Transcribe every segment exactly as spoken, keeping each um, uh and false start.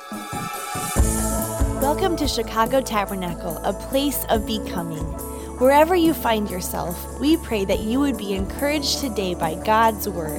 Welcome to Chicago Tabernacle, a place of becoming. Wherever you find yourself, we pray that you would be encouraged today by God's word.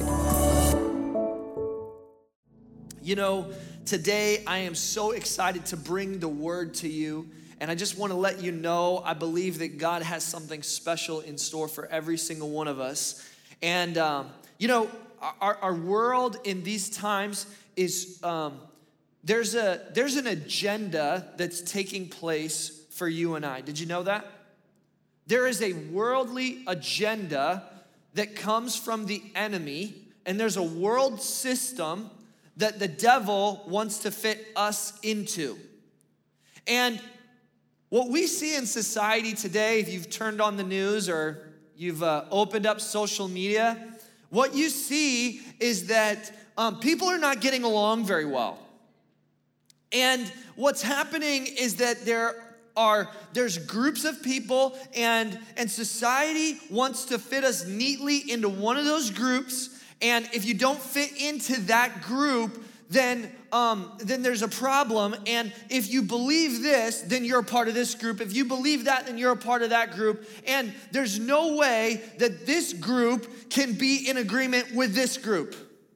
You know, today I am so excited to bring the word to you. And I just want to let you know, I believe that God has something special in store for every single one of us. And, um, you know, our, our world in these times is, um, there's a there's an agenda that's taking place for you and I. Did you know that? There is a worldly agenda that comes from the enemy, and there's a world system that the devil wants to fit us into. And what we see in society today, if you've turned on the news or you've uh, opened up social media, what you see is that um, people are not getting along very well. And what's happening is that there are, there's groups of people and, and society wants to fit us neatly into one of those groups. And if you don't fit into that group, then um, then there's a problem. And if you believe this, then you're a part of this group. If you believe that, then you're a part of that group. And there's no way that this group can be in agreement with this group.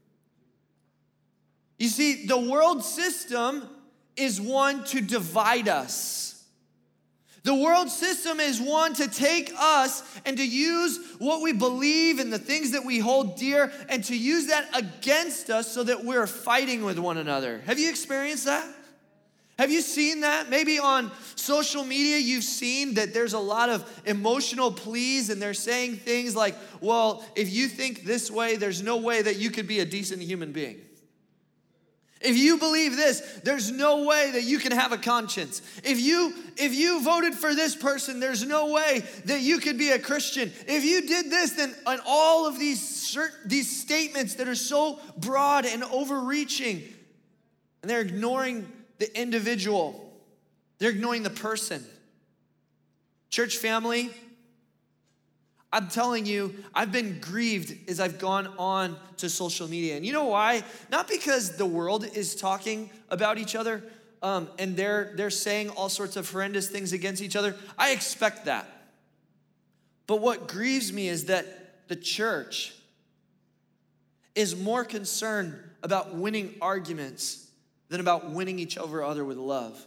You see, the world system is one to divide us. The world system is one to take us and to use what we believe and the things that we hold dear and to use that against us so that we're fighting with one another. Have you experienced that? Have you seen that? Maybe on social media you've seen that there's a lot of emotional pleas and they're saying things like, well, if you think this way, there's no way that you could be a decent human being. If you believe this, there's no way that you can have a conscience. If you if you voted for this person, there's no way that you could be a Christian. If you did this, then and all of these certain, these statements that are so broad and overreaching, and they're ignoring the individual. They're ignoring the person. Church family, I'm telling you, I've been grieved as I've gone on to social media. And you know why? Not because the world is talking about each other um, and they're, they're saying all sorts of horrendous things against each other. I expect that. But what grieves me is that the church is more concerned about winning arguments than about winning each other with love.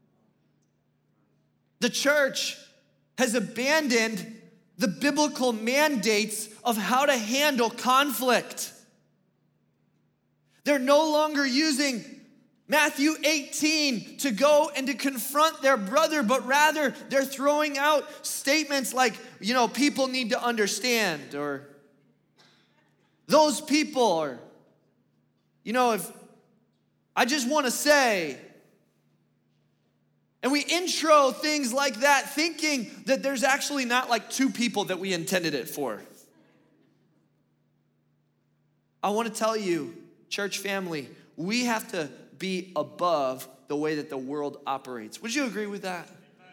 The church has abandoned the biblical mandates of how to handle conflict. They're no longer using Matthew eighteen to go and to confront their brother, but rather they're throwing out statements like, you know, people need to understand, or those people, or, you know, if I just want to say. And we intro things like that thinking that there's actually not like two people that we intended it for. I want to tell you, church family, we have to be above the way that the world operates. Would you agree with that?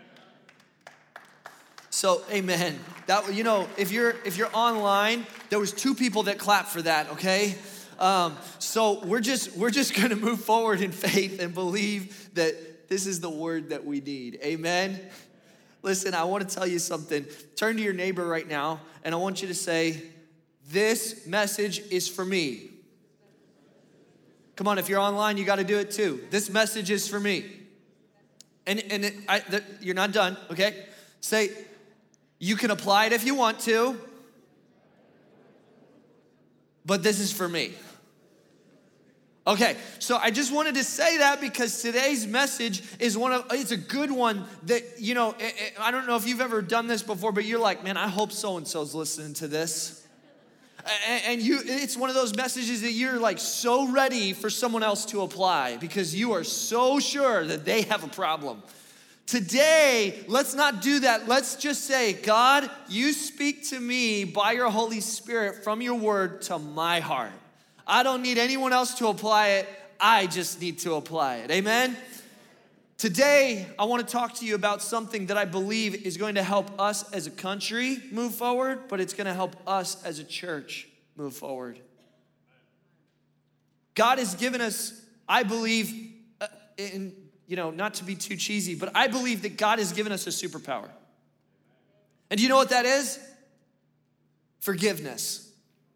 So, amen. That, you know, if you're if you're online, there was two people that clapped for that, okay? Um, so we're just we're just going to move forward in faith and believe that this is the word that we need. Amen? Listen, I want to tell you something. Turn to your neighbor right now, and I want you to say, this message is for me. Come on, if you're online, you got to do it too. This message is for me. And, and it, I, the, you're not done, okay? Say, you can apply it if you want to, but this is for me. Okay, so I just wanted to say that because today's message is one of, it's a good one that, you know, it, it, I don't know if you've ever done this before, but you're like, man, I hope so-and-so's listening to this. And, and you, it's one of those messages that you're like so ready for someone else to apply because you are so sure that they have a problem. Today, let's not do that. Let's just say, God, you speak to me by your Holy Spirit from your word to my heart. I don't need anyone else to apply it. I just need to apply it. Amen? Today, I want to talk to you about something that I believe is going to help us as a country move forward, but it's going to help us as a church move forward. God has given us, I believe, in, you know, not to be too cheesy, but I believe that God has given us a superpower. And do you know what that is? Forgiveness.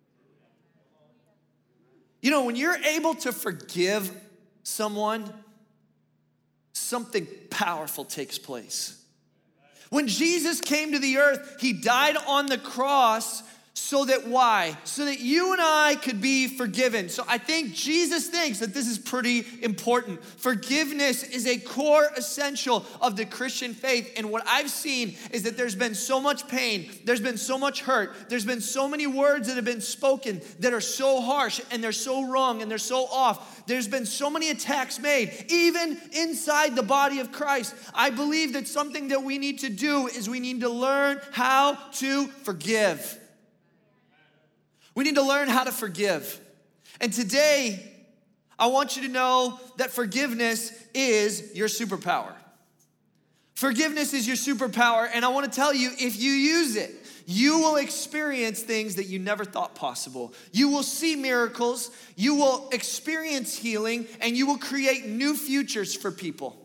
You know, when you're able to forgive someone, something powerful takes place. When Jesus came to the earth, he died on the cross so that why? So that you and I could be forgiven. So I think Jesus thinks that this is pretty important. Forgiveness is a core essential of the Christian faith. And what I've seen is that there's been so much pain, there's been so much hurt, there's been so many words that have been spoken that are so harsh and they're so wrong and they're so off. There's been so many attacks made, even inside the body of Christ. I believe that something that we need to do is we need to learn how to forgive. We need to learn how to forgive. And today, I want you to know that forgiveness is your superpower. Forgiveness is your superpower, and I want to tell you, if you use it, you will experience things that you never thought possible. You will see miracles, you will experience healing, and you will create new futures for people.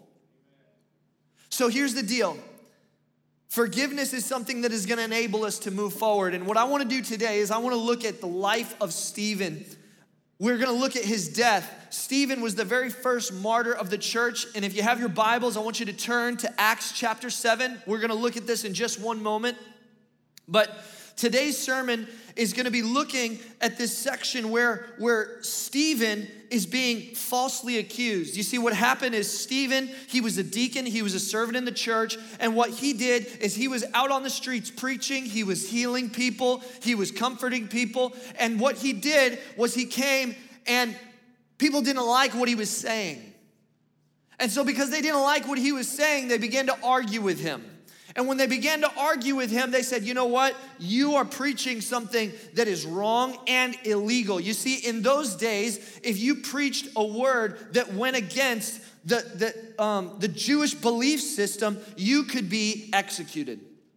So here's the deal. Forgiveness is something that is going to enable us to move forward. And what I want to do today is I want to look at the life of Stephen. We're going to look at his death. Stephen was the very first martyr of the church. And if you have your Bibles, I want you to turn to Acts chapter seven. We're going to look at this in just one moment. But today's sermon is going to be looking at this section where, where Stephen is being falsely accused. You see, what happened is Stephen, he was a deacon, he was a servant in the church, and what he did is he was out on the streets preaching, he was healing people, he was comforting people, and what he did was he came and people didn't like what he was saying. And so because they didn't like what he was saying, they began to argue with him. And when they began to argue with him, they said, you know what? You are preaching something that is wrong and illegal. You see, in those days, if you preached a word that went against the, the, um, the Jewish belief system, you could be executed.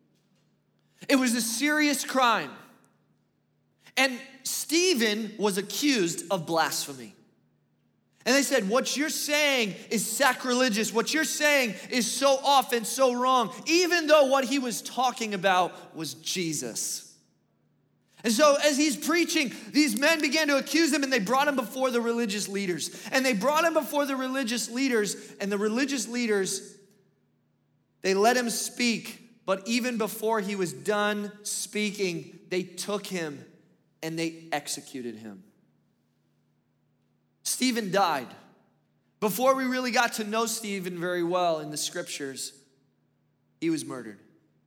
It was a serious crime. And Stephen was accused of blasphemy. And they said, what you're saying is sacrilegious. What you're saying is so off and so wrong, even though what he was talking about was Jesus. And so as he's preaching, these men began to accuse him, and they brought him before the religious leaders. And they brought him before the religious leaders, and the religious leaders, they let him speak. But even before he was done speaking, they took him and they executed him. Stephen died. Before we really got to know Stephen very well in the scriptures, he was murdered.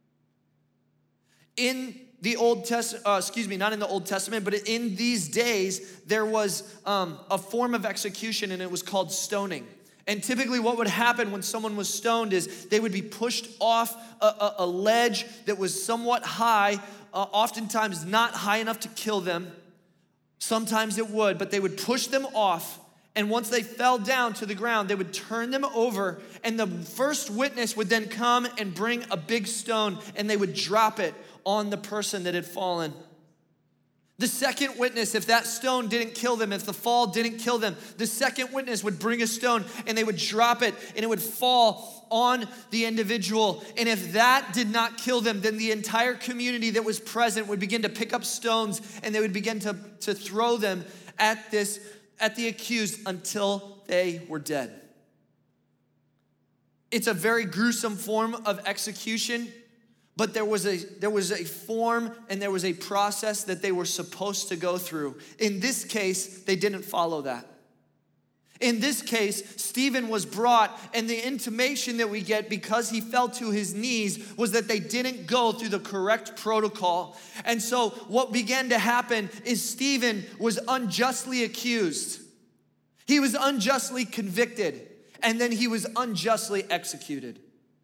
In the Old Testament, uh, excuse me, not in the Old Testament, but in these days, there was um, a form of execution, and it was called stoning. And typically what would happen when someone was stoned is they would be pushed off a, a, a ledge that was somewhat high, uh, oftentimes not high enough to kill them. Sometimes it would, but they would push them off, and once they fell down to the ground, they would turn them over, and the first witness would then come and bring a big stone, and they would drop it on the person that had fallen. The second witness, if that stone didn't kill them, if the fall didn't kill them, the second witness would bring a stone, and they would drop it, and it would fall on the individual. And if that did not kill them, then the entire community that was present would begin to pick up stones, and they would begin to, to throw them at this, at the accused until they were dead. It's a very gruesome form of execution, but there was a there was a form and there was a process that they were supposed to go through. In this case, they didn't follow that. In this case, Stephen was brought, and the intimation that we get because he fell to his knees was that they didn't go through the correct protocol. And so what began to happen is Stephen was unjustly accused. He was unjustly convicted, and then he was unjustly executed.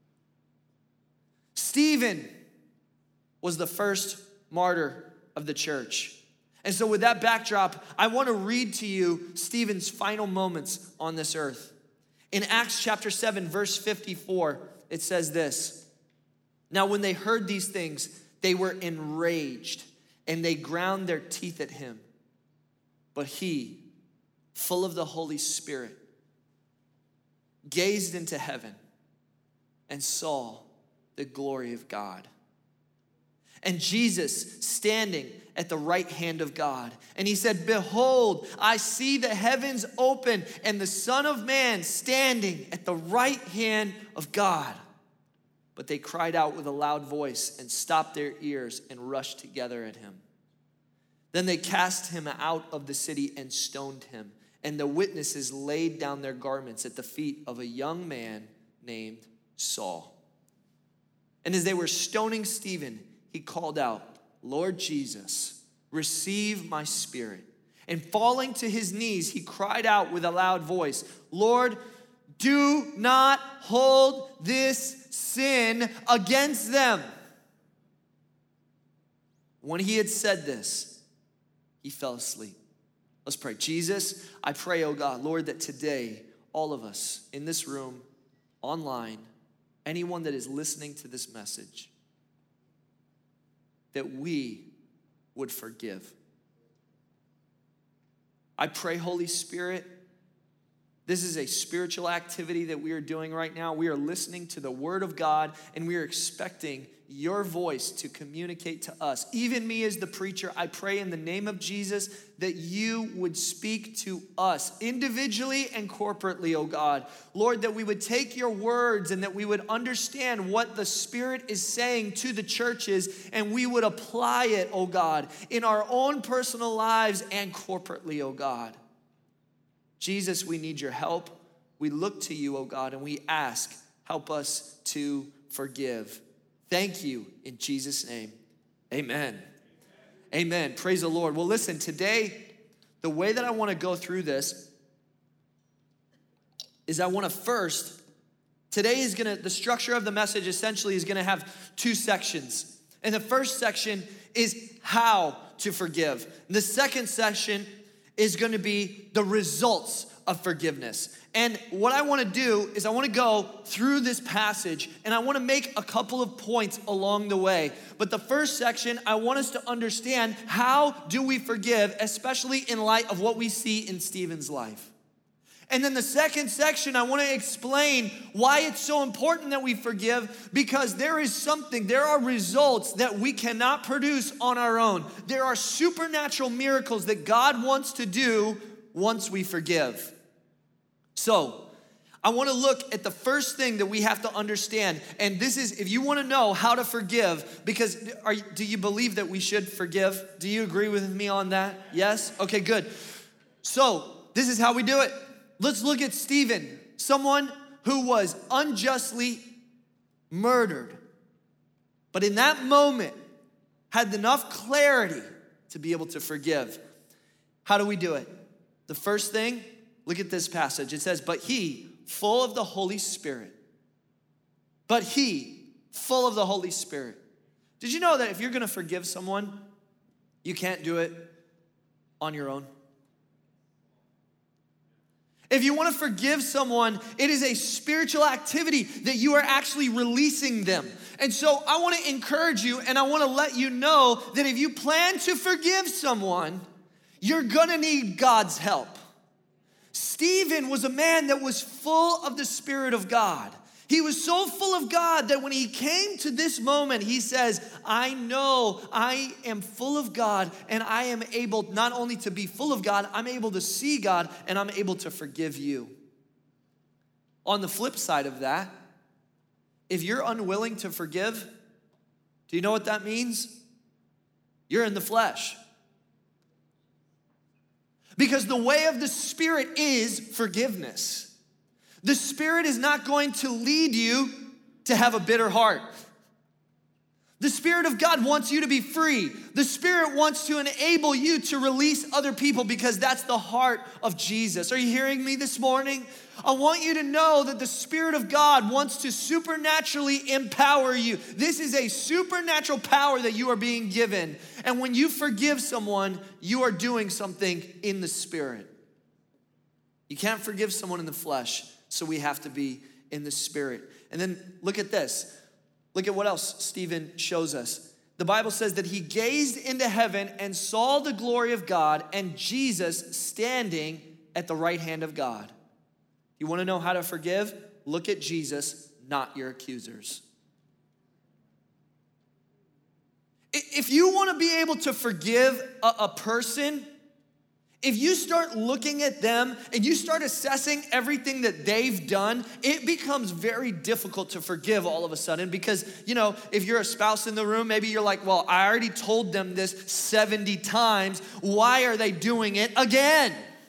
Stephen was the first martyr of the church. And so with that backdrop, I want to read to you Stephen's final moments on this earth. In Acts chapter seven, verse fifty-four, it says this. Now when they heard these things, they were enraged, and they ground their teeth at him. But he, full of the Holy Spirit, gazed into heaven and saw the glory of God. And Jesus standing at the right hand of God. And he said, behold, I see the heavens open and the Son of Man standing at the right hand of God. But they cried out with a loud voice and stopped their ears and rushed together at him. Then they cast him out of the city and stoned him. And the witnesses laid down their garments at the feet of a young man named Saul. And as they were stoning Stephen, he called out, Lord Jesus, receive my spirit. And falling to his knees, he cried out with a loud voice, Lord, do not hold this sin against them. When he had said this, he fell asleep. Let's pray. Jesus, I pray, oh God, Lord, that today, all of us in this room, online, anyone that is listening to this message, that we would forgive. I pray, Holy Spirit, this is a spiritual activity that we are doing right now. We are listening to the Word of God, and we are expecting your voice to communicate to us. Even me as the preacher, I pray in the name of Jesus that you would speak to us individually and corporately, oh God. Lord, that we would take your words and that we would understand what the Spirit is saying to the churches, and we would apply it, oh God, in our own personal lives and corporately, oh God. Jesus, we need your help. We look to you, oh God, and we ask, help us to forgive. Thank you in Jesus' name. Amen. Amen. Praise the Lord. Well, listen, today, the way that I want to go through this is I want to first, today is going to, the structure of the message essentially is going to have two sections. And the first section is how to forgive. And the second section is going to be the results of forgiveness. And what I want to do is I want to go through this passage and I want to make a couple of points along the way. But the first section, I want us to understand, how do we forgive, especially in light of what we see in Stephen's life. And then the second section, I want to explain why it's so important that we forgive, because there is something, there are results that we cannot produce on our own. There are supernatural miracles that God wants to do once we forgive. So, I want to look at the first thing that we have to understand, and this is, if you want to know how to forgive, because are, do you believe that we should forgive? Do you agree with me on that? Yes? Okay, good. So, this is how we do it. Let's look at Stephen, someone who was unjustly murdered, but in that moment had enough clarity to be able to forgive. How do we do it? The first thing, look at this passage. It says, but he, full of the Holy Spirit. But he, full of the Holy Spirit. Did you know that if you're going to forgive someone, you can't do it on your own? If you want to forgive someone, it is a spiritual activity that you are actually releasing them. And so I want to encourage you, and I want to let you know that if you plan to forgive someone, you're going to need God's help. Stephen was a man that was full of the Spirit of God. He was so full of God that when he came to this moment, he says, I know I am full of God, and I am able not only to be full of God, I'm able to see God, and I'm able to forgive you. On the flip side of that, if you're unwilling to forgive, do you know what that means? You're in the flesh. Because the way of the Spirit is forgiveness. The Spirit is not going to lead you to have a bitter heart. The Spirit of God wants you to be free. The Spirit wants to enable you to release other people, because that's the heart of Jesus. Are you hearing me this morning? I want you to know that the Spirit of God wants to supernaturally empower you. This is a supernatural power that you are being given. And when you forgive someone, you are doing something in the Spirit. You can't forgive someone in the flesh, so we have to be in the Spirit. And then look at this. Look at what else Stephen shows us. The Bible says that he gazed into heaven and saw the glory of God and Jesus standing at the right hand of God. You want to know how to forgive? Look at Jesus, not your accusers. If you want to be able to forgive a, a person, if you start looking at them and you start assessing everything that they've done, it becomes very difficult to forgive all of a sudden because, you know, if you're a spouse in the room, maybe you're like, well, I already told them this seventy times. Why are they doing it again?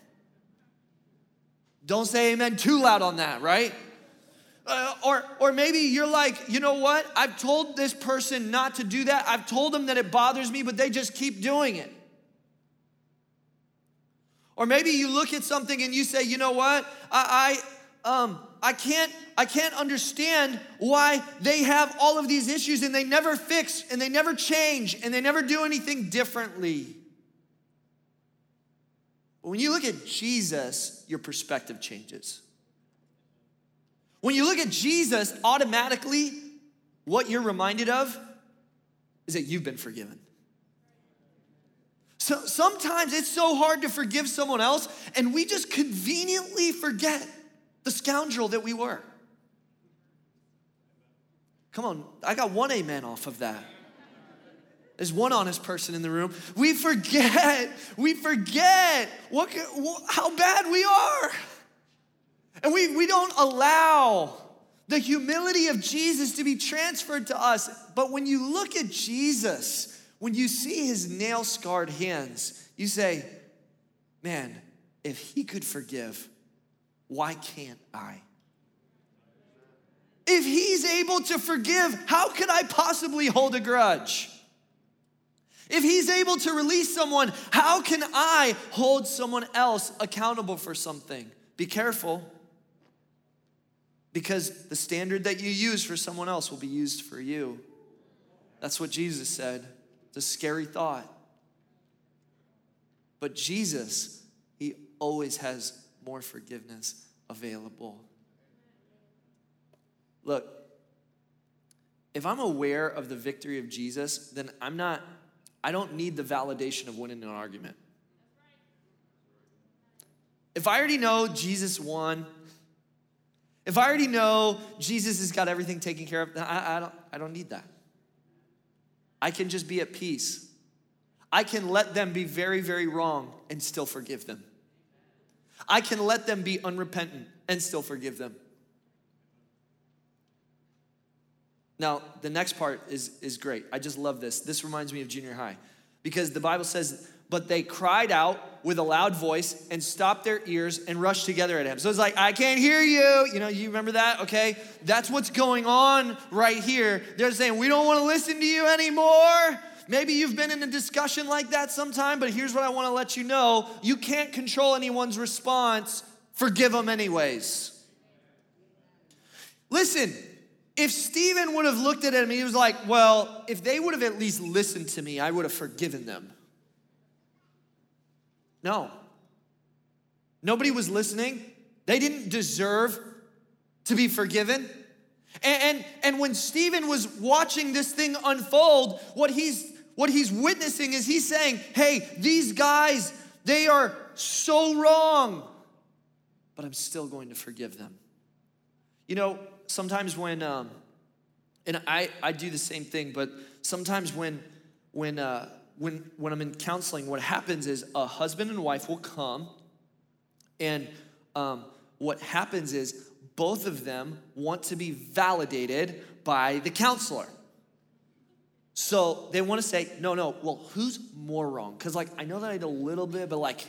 Don't say amen too loud on that, right? Uh, or, or maybe you're like, you know what? I've told this person not to do that. I've told them that it bothers me, but they just keep doing it. Or maybe you look at something and you say, you know what? I, I, um, I can't, I can't understand why they have all of these issues and they never fix and they never change and they never do anything differently. But when you look at Jesus, your perspective changes. When you look at Jesus, automatically, what you're reminded of is that you've been forgiven. So sometimes it's so hard to forgive someone else, and we just conveniently forget the scoundrel that we were. Come on, I got one amen off of that. There's one honest person in the room. We forget, we forget what, how bad we are. And we, we don't allow the humility of Jesus to be transferred to us. But when you look at Jesus, when you see his nail-scarred hands, you say, man, if he could forgive, why can't I? If he's able to forgive, how could I possibly hold a grudge? If he's able to release someone, how can I hold someone else accountable for something? Be careful. Because the standard that you use for someone else will be used for you. That's what Jesus said. It's a scary thought. But Jesus, he always has more forgiveness available. Look, if I'm aware of the victory of Jesus, then I'm not, I don't need the validation of winning an argument. If I already know Jesus won, if I already know Jesus has got everything taken care of, I, I, don't, I don't need that. I can just be at peace. I can let them be very, very wrong and still forgive them. I can let them be unrepentant and still forgive them. Now, the next part is, is great. I just love this. This reminds me of junior high. Because the Bible says, but they cried out with a loud voice and stopped their ears and rushed together at him. So it's like, I can't hear you. You know, you remember that? Okay. That's what's going on right here. They're saying, we don't want to listen to you anymore. Maybe you've been in a discussion like that sometime, but here's what I want to let you know. You can't control anyone's response. Forgive them anyways. Listen, if Stephen would have looked at him and he was like, well, if they would have at least listened to me, I would have forgiven them. No. Nobody was listening. They didn't deserve to be forgiven. And, and, and when Stephen was watching this thing unfold, what he's, what he's witnessing is he's saying, hey, these guys, they are so wrong, but I'm still going to forgive them. You know, sometimes when, um, and I, I do the same thing, but sometimes when, when, uh, When, when I'm in counseling, what happens is a husband and wife will come, and um, what happens is both of them want to be validated by the counselor. So they want to say, no, no, well, who's more wrong? Because, like, I know that I did a little bit, but, like,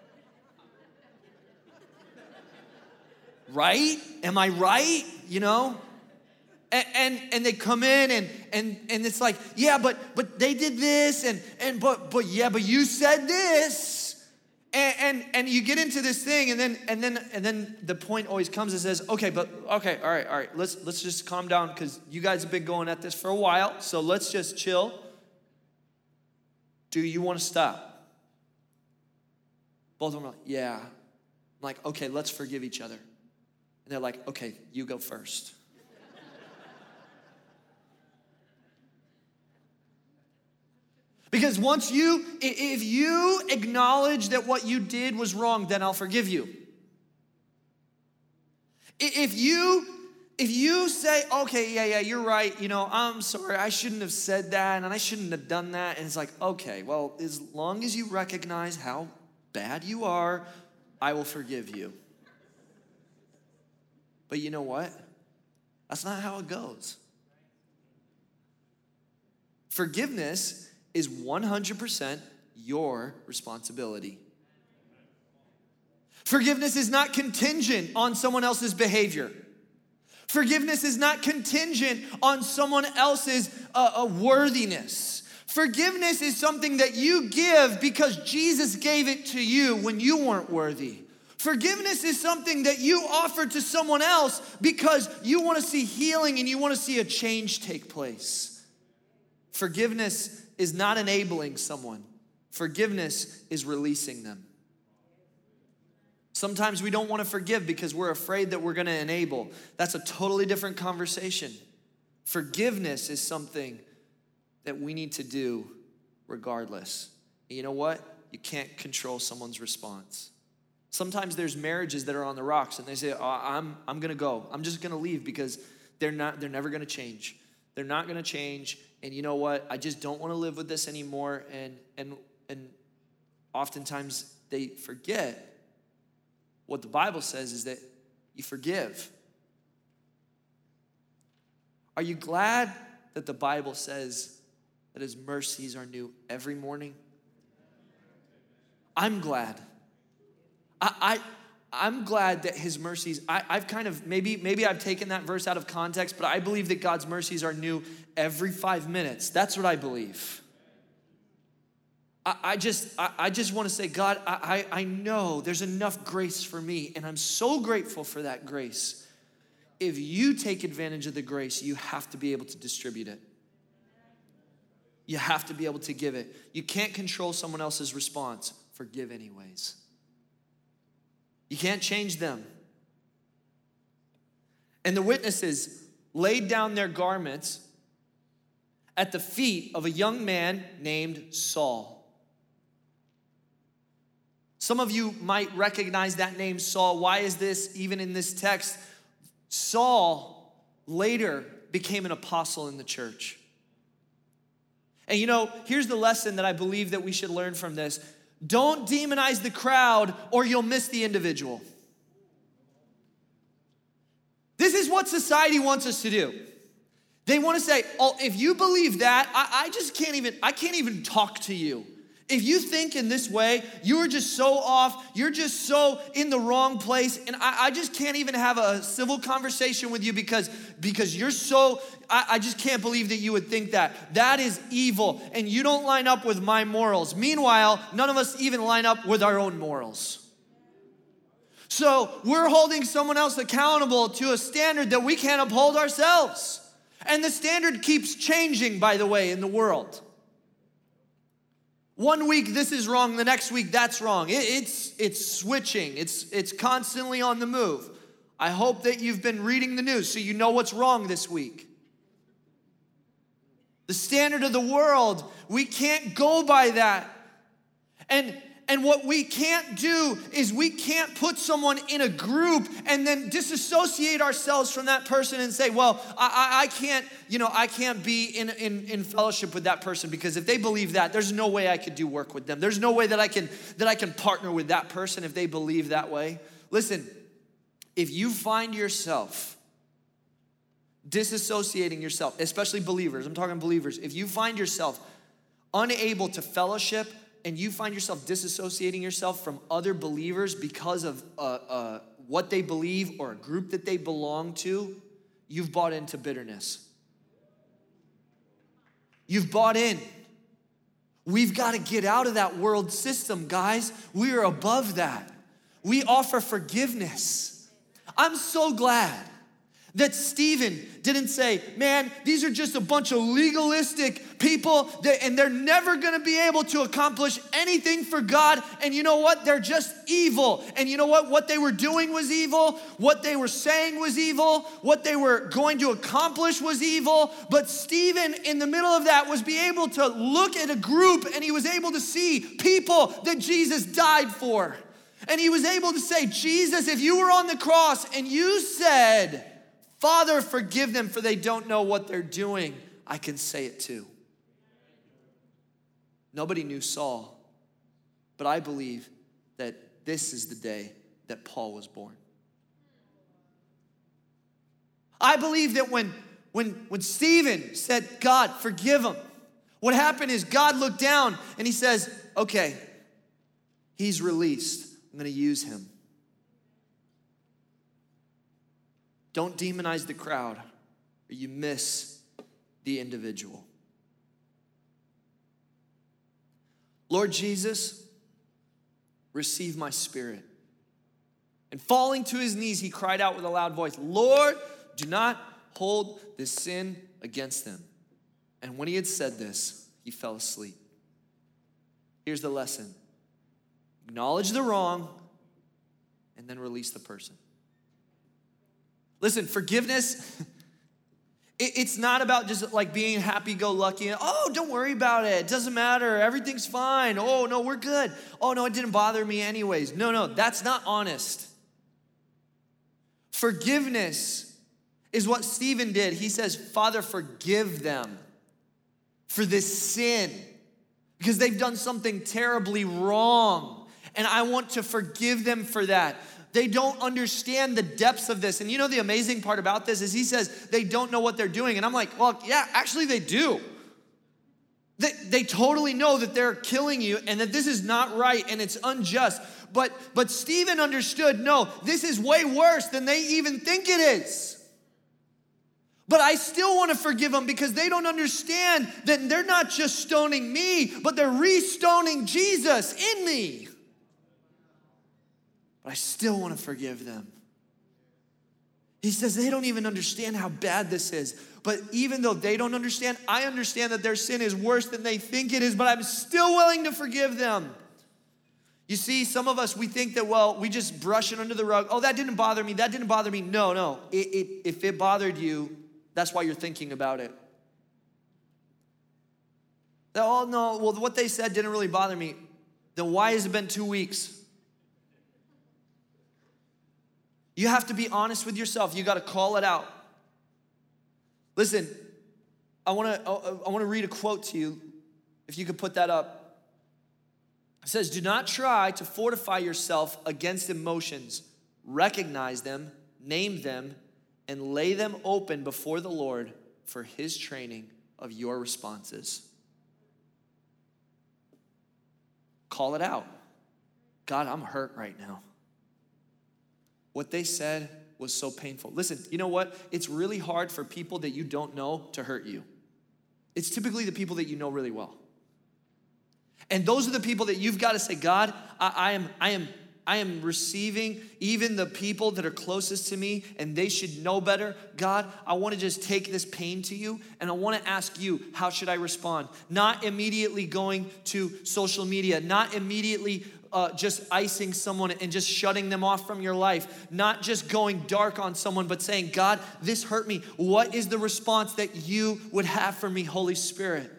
right? Am I right? You know? And, and and they come in and and and it's like, yeah, but but they did this and and but but yeah, but you said this. And and, and you get into this thing and then and then and then the point always comes and says, okay, but okay, all right, all right, let's let's just calm down because you guys have been going at this for a while, so let's just chill. Do you want to stop? Both of them are like, yeah. I'm like, okay, let's forgive each other. And they're like, okay, you go first. Because once you, if you acknowledge that what you did was wrong, then I'll forgive you. If you if you say, okay, yeah, yeah, you're right, you know, I'm sorry, I shouldn't have said that, and I shouldn't have done that, and it's like, okay, well, as long as you recognize how bad you are, I will forgive you. But you know what? That's not how it goes. Forgiveness is one hundred percent your responsibility. Forgiveness is not contingent on someone else's behavior. Forgiveness is not contingent on someone else's uh, uh, worthiness. Forgiveness is something that you give because Jesus gave it to you when you weren't worthy. Forgiveness is something that you offer to someone else because you want to see healing and you want to see a change take place. Forgiveness is not enabling someone. Forgiveness is releasing them. Sometimes we don't want to forgive because we're afraid that we're going to enable. That's a totally different conversation. Forgiveness is something that we need to do regardless. And you know what? You can't control someone's response. Sometimes there's marriages that are on the rocks and they say, oh, I'm, I'm going to go. I'm just going to leave because they're not, they're never going to change. They're not going to change. And you know what? I just don't want to live with this anymore. And, and, and oftentimes they forget what the Bible says is that you forgive. Are you glad that the Bible says that his mercies are new every morning? I'm glad. I, I, I'm glad that his mercies, I, I've kind of, maybe, maybe I've taken that verse out of context, but I believe that God's mercies are new every five minutes. That's what I believe. I, I just, I, I just want to say, God, I, I, I know there's enough grace for me, and I'm so grateful for that grace. If you take advantage of the grace, you have to be able to distribute it. You have to be able to give it. You can't control someone else's response. Forgive anyways. You can't change them. And the witnesses laid down their garments at the feet of a young man named Saul. Some of you might recognize that name, Saul. Why is this even in this text? Saul later became an apostle in the church. And you know, here's the lesson that I believe that we should learn from this. Don't demonize the crowd or you'll miss the individual. This is what society wants us to do. They want to say, oh, if you believe that, I, I just can't even, I can't even talk to you. If you think in this way, you are just so off, you're just so in the wrong place, and I, I just can't even have a civil conversation with you because, because you're so, I, I just can't believe that you would think that. That is evil, and you don't line up with my morals. Meanwhile, none of us even line up with our own morals. So we're holding someone else accountable to a standard that we can't uphold ourselves. And the standard keeps changing, by the way, in the world. One week this is wrong, the next week that's wrong. It, it's, it's switching, it's, it's constantly on the move. I hope that you've been reading the news so you know what's wrong this week. The standard of the world, we can't go by that. And, and what we can't do is we can't put someone in a group and then disassociate ourselves from that person and say, well, I, I, I can't, you know, I can't be in, in, in fellowship with that person because if they believe that, there's no way I could do work with them. There's no way that I can, that I can partner with that person if they believe that way. Listen, if you find yourself disassociating yourself, especially believers, I'm talking believers, if you find yourself unable to fellowship and you find yourself disassociating yourself from other believers because of uh, uh, what they believe or a group that they belong to, you've bought into bitterness. You've bought in. We've got to get out of that world system, guys. We are above that. We offer forgiveness. I'm so glad that Stephen didn't say, man, these are just a bunch of legalistic people that, and they're never gonna be able to accomplish anything for God. And you know what? They're just evil. And you know what? What they were doing was evil. What they were saying was evil. What they were going to accomplish was evil. But Stephen, in the middle of that, was be able to look at a group and he was able to see people that Jesus died for. And he was able to say, Jesus, if you were on the cross and you said, Father, forgive them for they don't know what they're doing, I can say it too. Nobody knew Saul, but I believe that this is the day that Paul was born. I believe that when, when, when Stephen said, God, forgive him, what happened is God looked down and he says, okay, he's released. I'm going to use him. Don't demonize the crowd or you miss the individual. Lord Jesus, receive my spirit. And falling to his knees, he cried out with a loud voice, Lord, do not hold this sin against them. And when he had said this, he fell asleep. Here's the lesson. Acknowledge the wrong, and then release the person. Listen, forgiveness, it, it's not about just like being happy-go-lucky. And, oh, don't worry about it. It doesn't matter. Everything's fine. Oh, no, we're good. Oh, no, it didn't bother me anyways. No, no, that's not honest. Forgiveness is what Stephen did. He says, Father, forgive them for this sin because they've done something terribly wrong. And I want to forgive them for that. They don't understand the depths of this. And you know the amazing part about this is he says they don't know what they're doing. And I'm like, well, yeah, actually they do. They, they totally know that they're killing you and that this is not right and it's unjust. But, but Stephen understood, no, this is way worse than they even think it is. But I still want to forgive them because they don't understand that they're not just stoning me, but they're re-stoning Jesus in me. But I still want to forgive them. He says they don't even understand how bad this is. But even though they don't understand, I understand that their sin is worse than they think it is, but I'm still willing to forgive them. You see, some of us, we think that, well, we just brush it under the rug. Oh, that didn't bother me. That didn't bother me. No, no. It, it, if it bothered you, that's why you're thinking about it. Oh, no, well, what they said didn't really bother me. Then why has it been two weeks? You have to be honest with yourself. You got to call it out. Listen, I want to I want to read a quote to you. If you could put that up. It says, do not try to fortify yourself against emotions. Recognize them, name them, and lay them open before the Lord for his training of your responses. Call it out. God, I'm hurt right now. What they said was so painful. Listen, you know what? It's really hard for people that you don't know to hurt you. It's typically the people that you know really well. And those are the people that you've got to say, God, I, I am, I am, I am receiving even the people that are closest to me and they should know better. God, I want to just take this pain to you and I want to ask you, how should I respond? Not immediately going to social media, not immediately Uh, just icing someone and just shutting them off from your life. Not just going dark on someone, but saying, God, this hurt me. What is the response that you would have for me, Holy Spirit?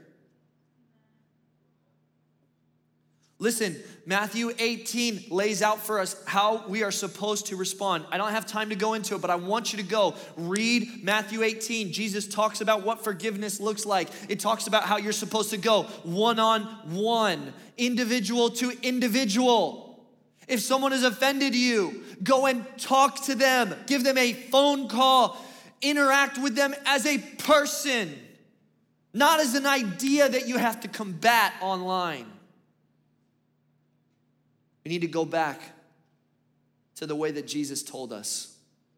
Listen, Matthew eighteen lays out for us how we are supposed to respond. I don't have time to go into it, but I want you to go read Matthew eighteen. Jesus talks about what forgiveness looks like. It talks about how you're supposed to go one-on-one, individual to individual. If someone has offended you, go and talk to them. Give them a phone call. Interact with them as a person, not as an idea that you have to combat online. We need to go back to the way that Jesus told us.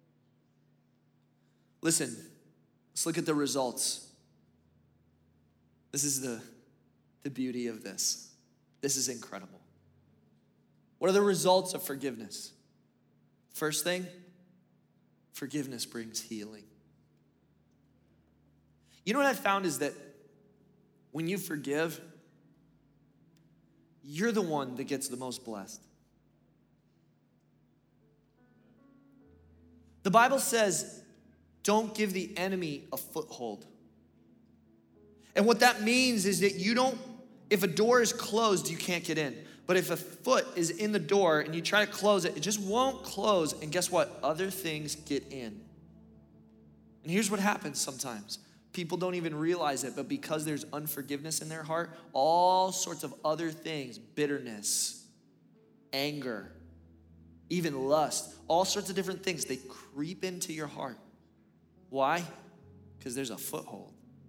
Listen, let's look at the results. This is the, the beauty of this. This is incredible. What are the results of forgiveness? First thing, forgiveness brings healing. You know what I found is that when you forgive, you're the one that gets the most blessed. The Bible says, don't give the enemy a foothold. And what that means is that you don't, if a door is closed, you can't get in. But if a foot is in the door and you try to close it, it just won't close. And guess what? Other things get in. And here's what happens sometimes. People don't even realize it, but because there's unforgiveness in their heart, all sorts of other things, bitterness, anger, even lust, all sorts of different things, they creep into your heart. Why? Because there's a foothold.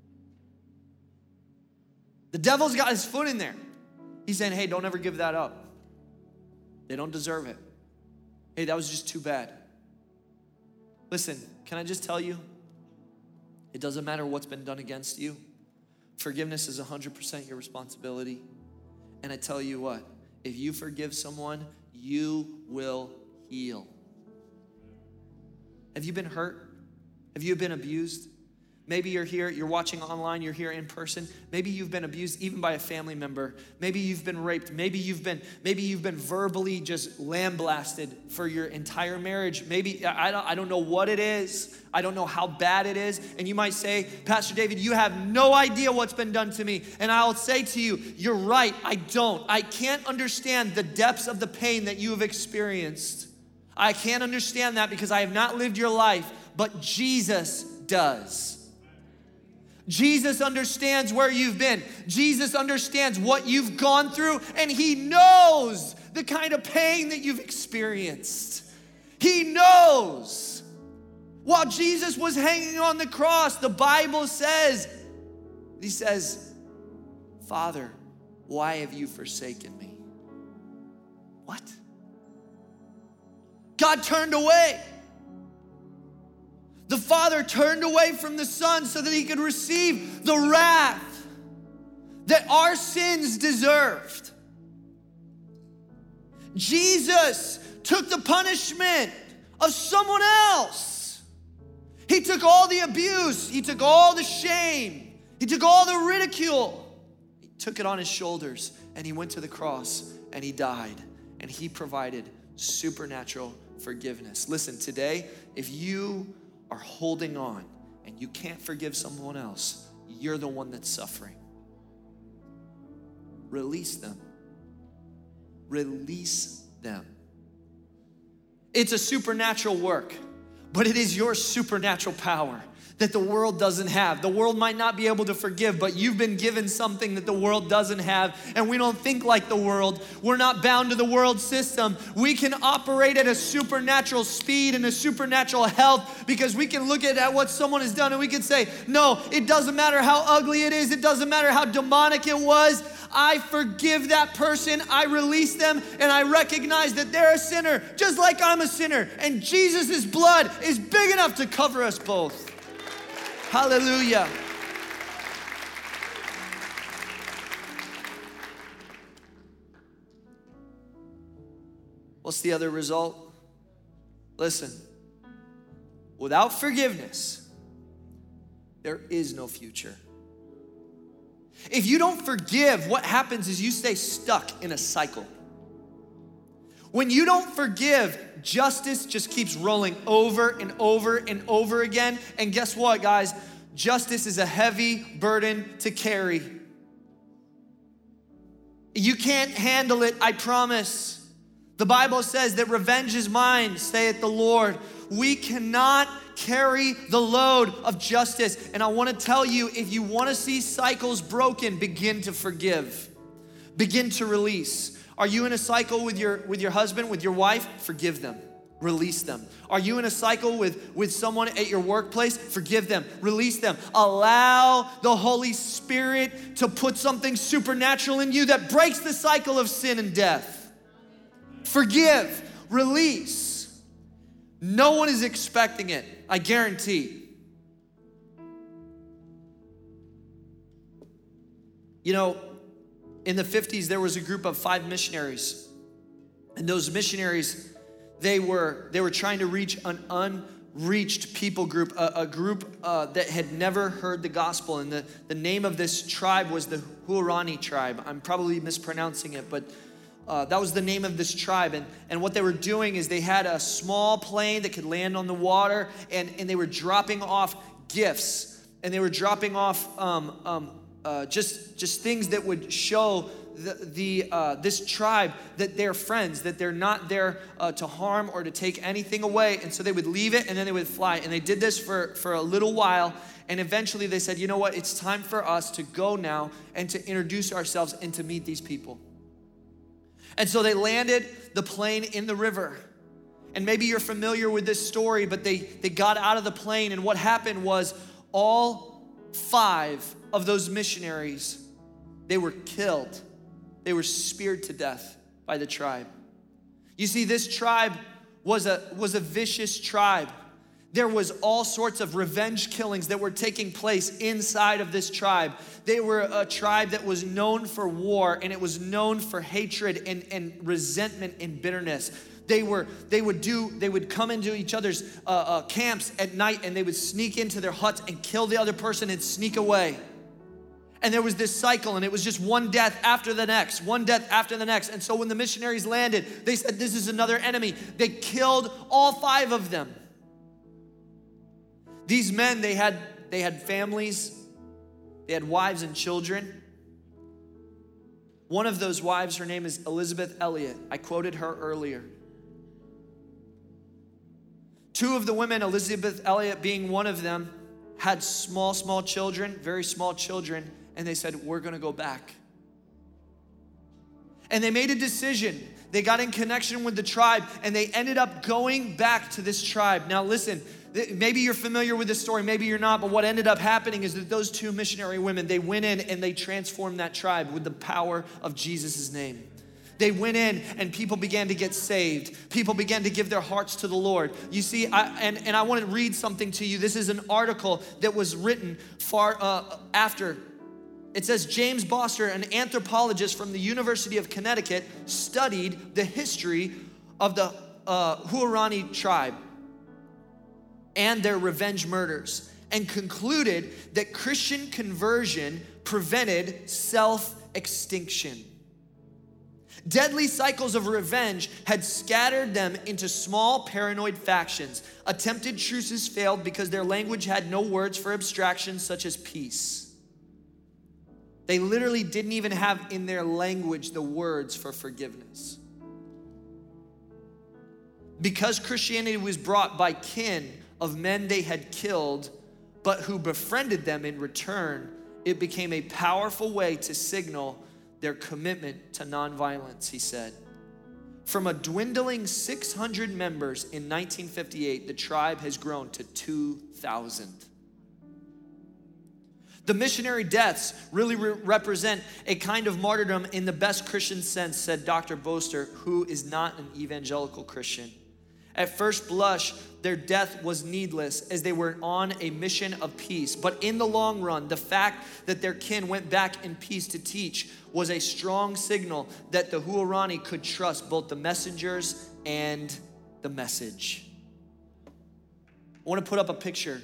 The devil's got his foot in there. He's saying, hey, don't ever give that up. They don't deserve it. Hey, that was just too bad. Listen, can I just tell you, it doesn't matter what's been done against you. Forgiveness is one hundred percent your responsibility. And I tell you what, if you forgive someone, you will heal. Have you been hurt? Have you been abused? Maybe you're here, you're watching online, you're here in person. Maybe you've been abused even by a family member. Maybe you've been raped. Maybe you've been, maybe you've been verbally just lambasted for your entire marriage. Maybe, I don't, I don't know what it is. I don't know how bad it is. And you might say, Pastor David, you have no idea what's been done to me. And I'll say to you, you're right, I don't. I can't understand the depths of the pain that you have experienced. I can't understand that because I have not lived your life, but Jesus does. Jesus understands where you've been. Jesus understands what you've gone through, and he knows the kind of pain that you've experienced. He knows. While Jesus was hanging on the cross, the Bible says, he says, Father, why have you forsaken me? What? God turned away. The Father turned away from the Son so that he could receive the wrath that our sins deserved. Jesus took the punishment of someone else. He took all the abuse. He took all the shame. He took all the ridicule. He took it on his shoulders and he went to the cross and he died and he provided supernatural forgiveness. Listen, today, if you are holding on and you can't forgive someone else, you're the one that's suffering. Release them. Release them. It's a supernatural work, but it is your supernatural power that the world doesn't have. The world might not be able to forgive, but you've been given something that the world doesn't have, and we don't think like the world. We're not bound to the world system. We can operate at a supernatural speed and a supernatural health because we can look at, at what someone has done and we can say, no, it doesn't matter how ugly it is. It doesn't matter how demonic it was. I forgive that person, I release them, and I recognize that they're a sinner, just like I'm a sinner, and Jesus' blood is big enough to cover us both. Hallelujah. What's the other result? Listen, without forgiveness, there is no future. If you don't forgive, what happens is you stay stuck in a cycle. When you don't forgive, justice just keeps rolling over and over and over again. And guess what, guys? Justice is a heavy burden to carry. You can't handle it, I promise. The Bible says that revenge is mine, saith the Lord. We cannot carry the load of justice. And I want to tell you, if you want to see cycles broken, begin to forgive. Begin to release. Are you in a cycle with your with your husband, with your wife? Forgive them. Release them. Are you in a cycle with, with someone at your workplace? Forgive them. Release them. Allow the Holy Spirit to put something supernatural in you that breaks the cycle of sin and death. Forgive. Release. No one is expecting it, I guarantee. You know, in the fifties, there was a group of five missionaries. And those missionaries, they were they were trying to reach an unreached people group, a, a group uh, that had never heard the gospel. And the, the name of this tribe was the Huaorani tribe. I'm probably mispronouncing it, but uh, that was the name of this tribe. And, and what they were doing is they had a small plane that could land on the water, and, and they were dropping off gifts. And they were dropping off um, um, uh, just, just things that would show the, the uh, this tribe that they're friends, that they're not there uh, to harm or to take anything away. And so they would leave it and then they would fly. And they did this for, for a little while. And eventually they said, you know what? It's time for us to go now and to introduce ourselves and to meet these people. And so they landed the plane in the river. And maybe you're familiar with this story, but they, they got out of the plane, and what happened was all five of those missionaries, they were killed. They were speared to death by the tribe. You see, this tribe was a, was a vicious tribe. There was all sorts of revenge killings that were taking place inside of this tribe. They were a tribe that was known for war, and it was known for hatred and, and resentment and bitterness. They were, they would do, they would come into each other's uh, uh, camps at night, and they would sneak into their huts and kill the other person and sneak away. And there was this cycle, and it was just one death after the next, one death after the next. And so when the missionaries landed, they said, this is another enemy. They killed all five of them. These men, they had, they had families, they had wives and children. One of those wives, her name is Elizabeth Elliot. I quoted her earlier. Two of the women, Elizabeth Elliot being one of them, had small, small children, very small children, and they said, we're gonna go back. And they made a decision. They got in connection with the tribe, and they ended up going back to this tribe. Now listen, maybe you're familiar with this story, maybe you're not, but what ended up happening is that those two missionary women, they went in and they transformed that tribe with the power of Jesus' name. They went in and people began to get saved. People began to give their hearts to the Lord. You see, I, and, and I want to read something to you. This is an article that was written far uh, after. It says, James Boster, an anthropologist from the University of Connecticut, studied the history of the uh, Huaorani tribe and their revenge murders, and concluded that Christian conversion prevented self-extinction. Deadly cycles of revenge had scattered them into small paranoid factions. Attempted truces failed because their language had no words for abstractions such as peace. They literally didn't even have in their language the words for forgiveness. Because Christianity was brought by kin of men they had killed, but who befriended them in return, it became a powerful way to signal their commitment to nonviolence, he said. From a dwindling six hundred members in nineteen fifty-eight, the tribe has grown to two thousand. The missionary deaths really re- represent a kind of martyrdom in the best Christian sense, said Doctor Boster, who is not an evangelical Christian. At first blush, their death was needless as they were on a mission of peace. But in the long run, the fact that their kin went back in peace to teach was a strong signal that the Huaorani could trust both the messengers and the message. I want to put up a picture.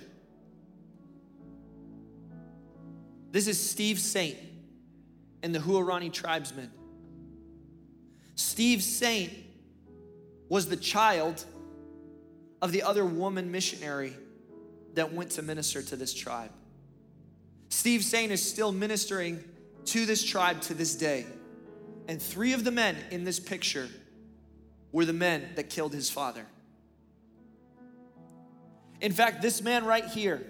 This is Steve Saint and the Huaorani tribesmen. Steve Saint was the child of the other woman missionary that went to minister to this tribe. Steve Saint is still ministering to this tribe to this day. And three of the men in this picture were the men that killed his father. In fact, this man right here,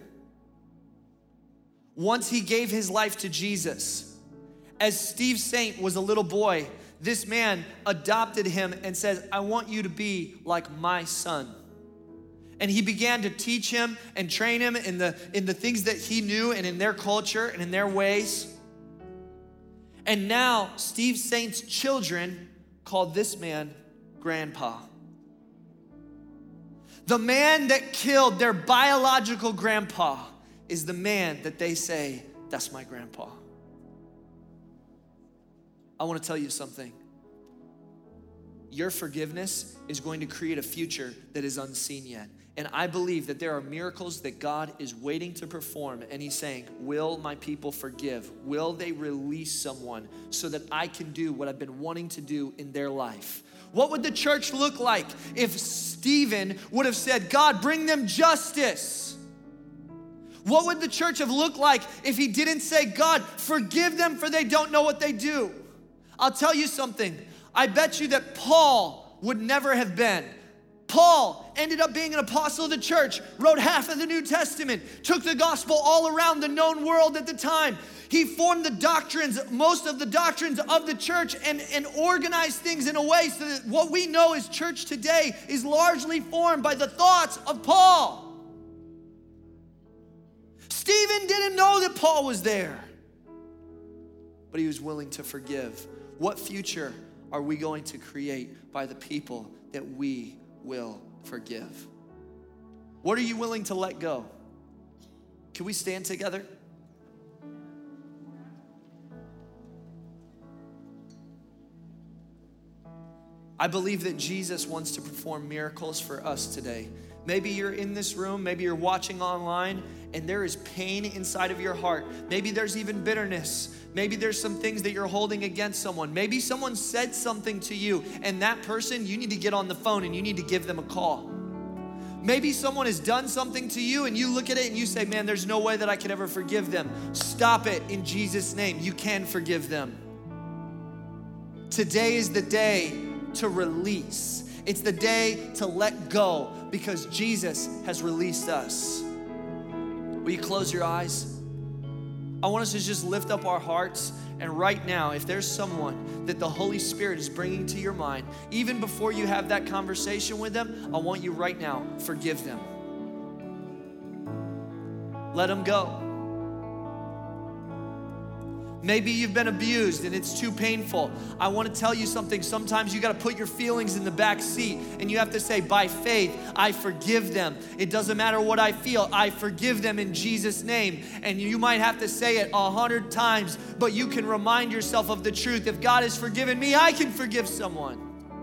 once he gave his life to Jesus, as Steve Saint was a little boy, this man adopted him and said, I want you to be like my son. And he began to teach him and train him in the, in the things that he knew and in their culture and in their ways. And now Steve Saint's children called this man Grandpa. The man that killed their biological grandpa is the man that they say, that's my grandpa. I want to tell you something. Your forgiveness is going to create a future that is unseen yet. And I believe that there are miracles that God is waiting to perform. And he's saying, will my people forgive? Will they release someone so that I can do what I've been wanting to do in their life? What would the church look like if Stephen would have said, God, bring them justice? What would the church have looked like if he didn't say, God, forgive them for they don't know what they do? I'll tell you something. I bet you that Paul would never have been. Paul ended up being an apostle of the church, wrote half of the New Testament, took the gospel all around the known world at the time. He formed the doctrines, most of the doctrines of the church, and, and organized things in a way so that what we know as church today is largely formed by the thoughts of Paul. Stephen didn't know that Paul was there, but he was willing to forgive. What future are we going to create by the people that we will forgive? What are you willing to let go? Can we stand together? I believe that Jesus wants to perform miracles for us today. Maybe you're in this room, maybe you're watching online, and there is pain inside of your heart. Maybe there's even bitterness. Maybe there's some things that you're holding against someone. Maybe someone said something to you, and that person, you need to get on the phone and you need to give them a call. Maybe someone has done something to you and you look at it and you say, man, there's no way that I could ever forgive them. Stop it in Jesus' name. You can forgive them. Today is the day to release. It's the day to let go because Jesus has released us. Will you close your eyes? I want us to just lift up our hearts, and right now, if there's someone that the Holy Spirit is bringing to your mind, even before you have that conversation with them, I want you right now, forgive them. Let them go. Maybe you've been abused and it's too painful. I want to tell you something. Sometimes you got to put your feelings in the back seat and you have to say, by faith, I forgive them. It doesn't matter what I feel. I forgive them in Jesus' name. And you might have to say it a hundred times, but you can remind yourself of the truth. If God has forgiven me, I can forgive someone.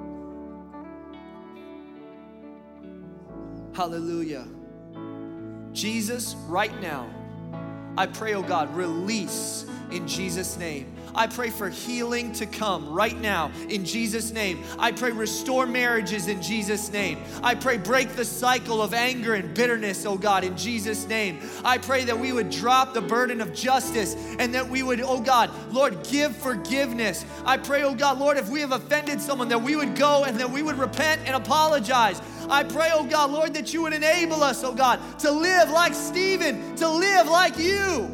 Hallelujah. Jesus, right now, I pray, oh God, release in Jesus' name. I pray for healing to come right now in Jesus' name. I pray restore marriages in Jesus' name. I pray break the cycle of anger and bitterness, oh God, in Jesus' name. I pray that we would drop the burden of justice and that we would, oh God, Lord, give forgiveness. I pray, oh God, Lord, if we have offended someone, that we would go and that we would repent and apologize. I pray, oh God, Lord, that you would enable us, oh God, to live like Stephen, to live like you.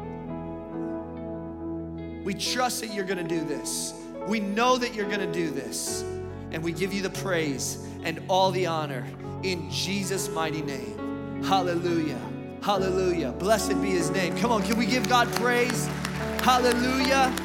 We trust that you're gonna do this. We know that you're gonna do this. And we give you the praise and all the honor in Jesus' mighty name. Hallelujah, hallelujah. Blessed be his name. Come on, can we give God praise? Hallelujah.